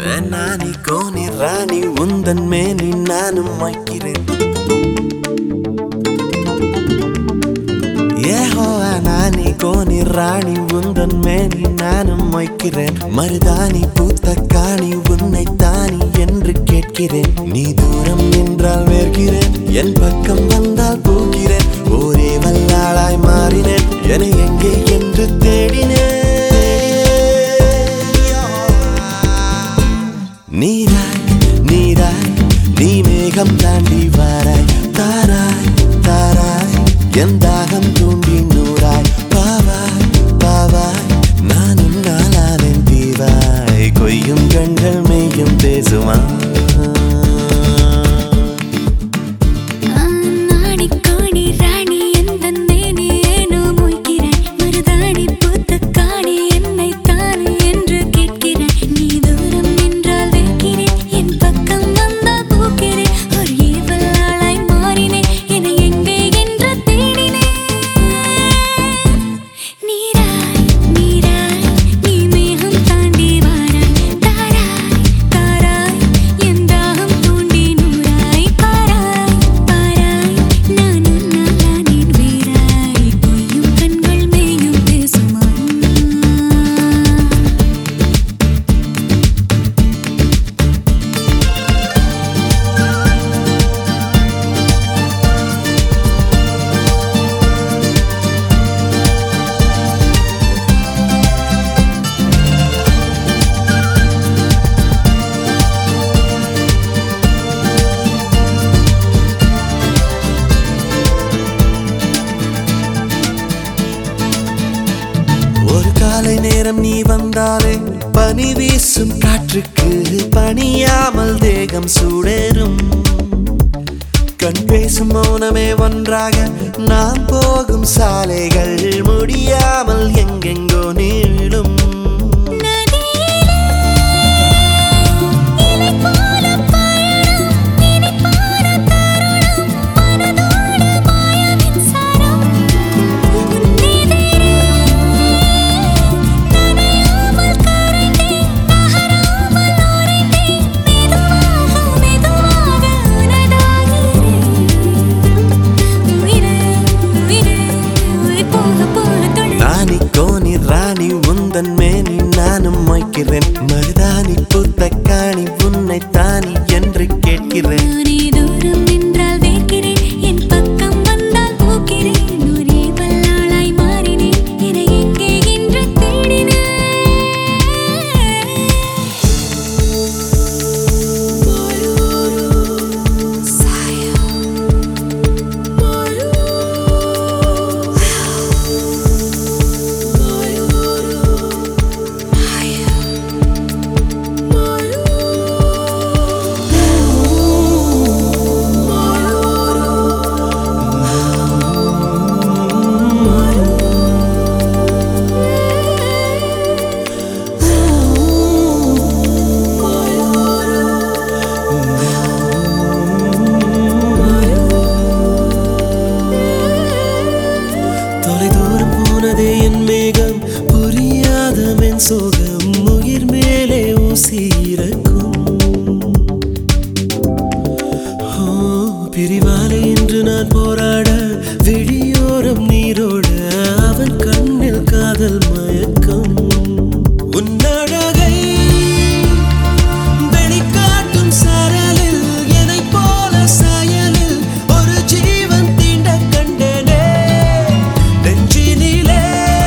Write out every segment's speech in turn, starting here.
நானி Coney ராணி உந்தன் மேனி நானும் வைக்கிறேன். ஏஹோ நானி கோனி ராணி உந்தன் மேனி நானும் வைக்கிறேன். மருதாணி பூத்த காணி உன்னை தானி என்று கேட்கிறேன். நீ தூரம் நின்றால் வேர்கிறேன், என் பக்கம் வந்தால் போகிறேன். ஒரே வல்லாளாய் மாறினேன், என எங்கே என்று தேடினேன். நீராய் நீராய் நீ மேகம் தாண்டி வாராய். தாராய் தாராய் என் தாகம் தூண்டி நூறாய். பாவாய் பாவாய் நானும் நாளாவேன் தீவாய். கொய்யும் கண்கள் மெய்யும் பேசுமா. காலை நேரம் நீ வந்தாலே பனி வீசும் காற்றுக்கு பணியாமல் தேகம் சூடேறும். கண் பேசும் மௌனமே ஒன்றாக நாம் போகும் சாலைகள் முடியாமல் எங்கெங்கோ நீளும். ராணி உந்தன் மேனி நானும் வைக்கிறேன். மருதாணி பூத்த காணி உன்னை தானி என்று கேட்கிறேன். என் மேகம் புரியாத மென் சோகம் உயிர் மேலே ஊசியிருக்கும். பிரிவாலே இன்று நான் போராட விழியோரம் நீரோட அவன் கண்ணில் காதல் மயக்கம். உன்னழகை வெளிக்காட்டும் சரலில் என்னை போல சாயலில் ஒரு ஜீவன் தீண்ட கண்டேனே. நெஞ்சினிலே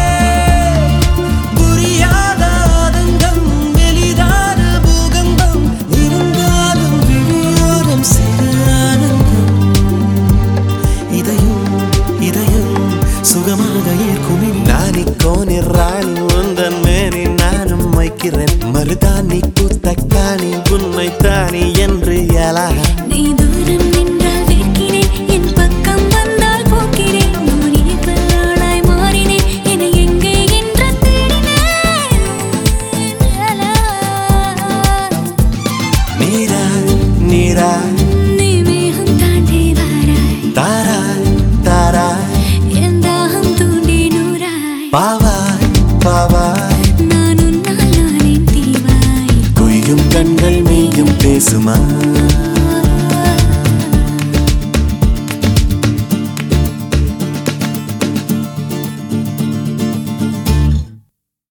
புரியாத ஆதங்கம், வெளிதான பூகம்பம், இருந்தாலும் விழியோரம் சிறு ஆனந்தம். இதயம் இதயம் சுகமாக ஏற்கும். நானி கோனி ராணி உந்தன் மேனி நானும் வைக்கிறேன். மருதாணி பூத்த காணி உன்னை தானி என்று எழ. நீ தூரம் நின்றால் வேர்க்கிறேன், என் பக்கம் வந்தால் போக்கிறேன். நூறே பல்லாளாய் மாறினேன், என எங்கே என்று தேடினேன். நீராய் நீராய் நீ மேகம் தாண்டி வாராய். தாராய் தாராய் என் தாகம் தூண்டி நூறாய். பாவாய் பாவாய் நான் உன்னால் நானே தீவாய். கொய்யும் கண் பேசுமா